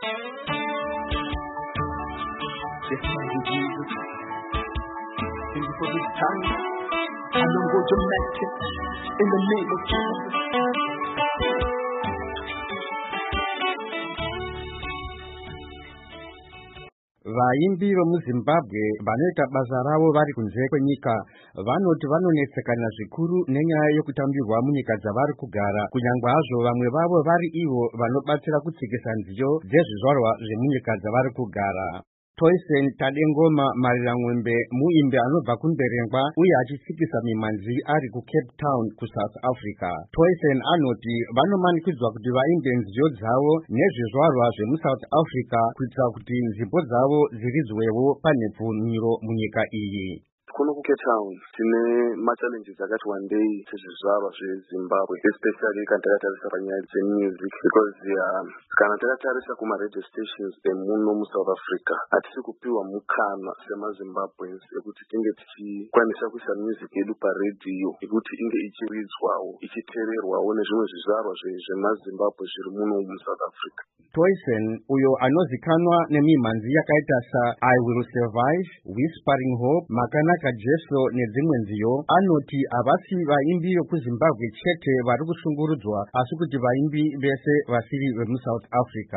Just like Jesus, thank you for this time. I know what you're meant in the name of Jesus. Vaimbi vemuZimbabwe vanoita basa ravo vari kunze kwenyika vanoti vanonetsekana zvikuru nenyaya yekutambirwa munyika dzavari kugara, kunyangwe hazvo vamwe vavo vari ivo vanobatsira kutsikisa nziyo dzezvizvarwa zvemunyika dzavari kugara. Toysen Tadengoma Mariramwembe muimbi anobva kuNderengwa uye achitsikisa mimanzi ari kuCape Town kuSouth Africa. Toysen anoti vanomanikidzwa kuti vaimbe nziyo dzavo nezvizvarwa zvemuSouth Africa kuitira kuti nzvimbo dzavo dziridzwewo panhepfumiro munyika iyi. Kuno kuCape Town tine ma-challenges akati wandei sezvizvarwa zveZimbabwe, especially kana takatarisa panyaya dzemusic, because kana takatarisa kuma-radio stations emuno muSouth Africa hatisi kupiwa mukana semaZimbabweans ekuti tinge tichikwanisa kuisa music yedu paredhiyo ekuti inge ichiridzwawo ichiteererwawo nezvimwe zvizvarwa zvemaZimbabwe zviri muno muSouth Africa. Toysen uyo anozikanwa nemimhanzi yakaita I Will Survive, Whispering Hope, Makanaka Jesu nedzimwe nziyo, anoti havasi vaimbi vekuZimbabwe chete vari kushungurudzwa asi kuti vaimbi vese vasiri vemuSouth Africa.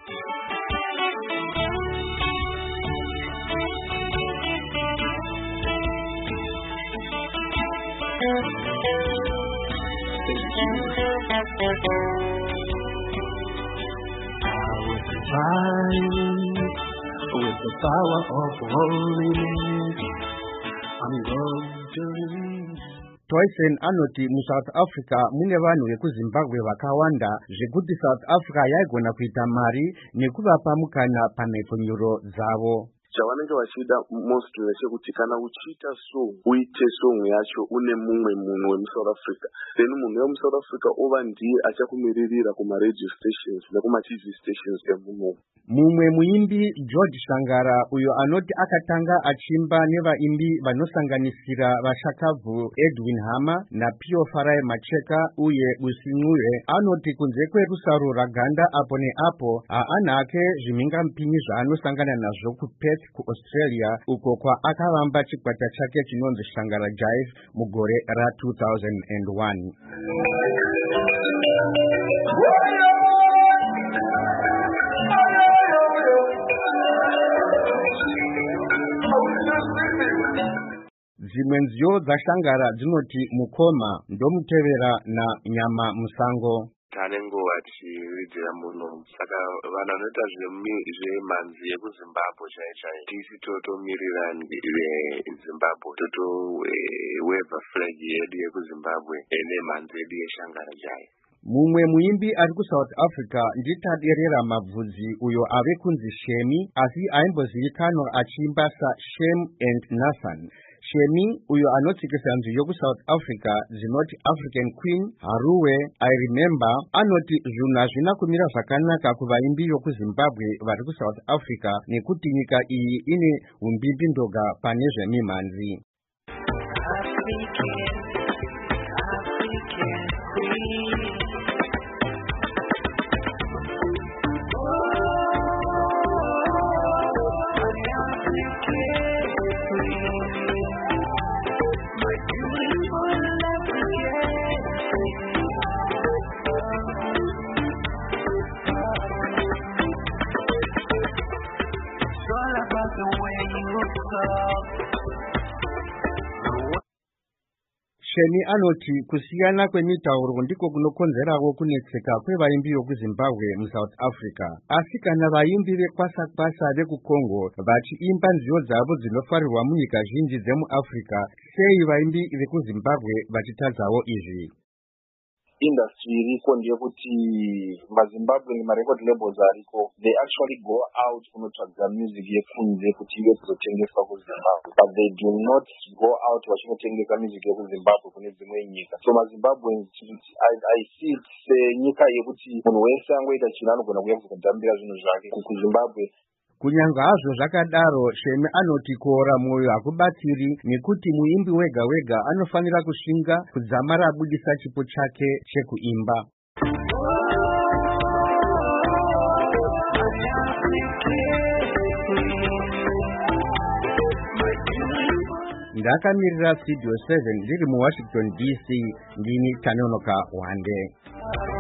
With the power of holiness, I'm going to reach. Toysen anoti muSouth Africa mune vanhu vekuZimbabwe vakawanda zvekuti South Africa yaigona kuita mari nekuvapa mukana panhepfumiro dzavo. Chavanenge vachida most chekuti kana uchiita song uite song yacho une mumwe munhu wemuSouth Africa, then munhu wemuSouth Africa ova ndiye achakumiririra kuma-radio stations nekuma-TV stations emuno. Mumwe muimbi George Shangara uyo anoti akatanga achimba nevaimbi vanosanganisira vashakabvu Edwin Hama naPio Farai Macheka uye Usimuye, anoti kunze kwerusaro raganda apo neapo haana hake zvimhingampinyi zvaanosangana nazvo kuPerth kuAustralia uko kwaakavamba chikwata chake chinonzi Shangara Jive mugore ra2001. Dzimwe nziyo dzaShangara dzinoti Mukoma, Ndomutevera naNyama Musango. Tanenguva tichiridzira muno, saka vanhu vanoita zvemhanzi yekuZimbabwe chaiyo tisi totomirira veZimbabwe totoweva flag yedu yekuZimbabwe nemhanzi yedu yeShangara Jive. Mumwe muimbi ari kuSouth Africa nditaderera Mabvudzi uyo ave kunzi Shemi asi aimbozivikanwa achiimba saShem and Nathan. Shemi uyo anotsikisa nziyo kuSouth Africa dzinoti African Queen, Haruwe, I Remember, anoti zvinhu hazvina kumira zvakanaka kuvaimbi vekuZimbabwe vari kuSouth Africa nekuti nyika iyi ine umbimbindoga pane zvemimhanzi. Shemi anoti kusiyana kwemitauro ndiko kunokonzerawo kunetseka kwevaimbi vekuZimbabwe muSouth Africa. Asi kana vaimbi vekwasa-kwasa vekuCongo vachiimba nziyo dzavo dzinofarirwa munyika zhinji dzemuAfrica, sei vaimbi vekuZimbabwe vachitadzawo izvi? Industry iriko ndeyekuti maZimbabwe nemarecord labels ariko, they actually go out kunotsvaga music yekunze kuti ive kuzotengeswa kuZimbabwe, but they do not go out vachinotengesa music yekuZimbabwe kune dzimwe nyika. So maZimbabweans, I see it senyika yekuti munhu wese angoita chinhu anogona kuuya kuzotambira zvinhu zvake kuZimbabwe. Kunyange hazvo zvakadaro, Shemi anoti kuora mwoyo hakubatsiri nekuti muimbi wega wega anofanira kushinga kudzamara abudisa chipo chake chekuimba. ndakamirira studio 7 ndiri mu Washington DC ndini Tanonoka Wande.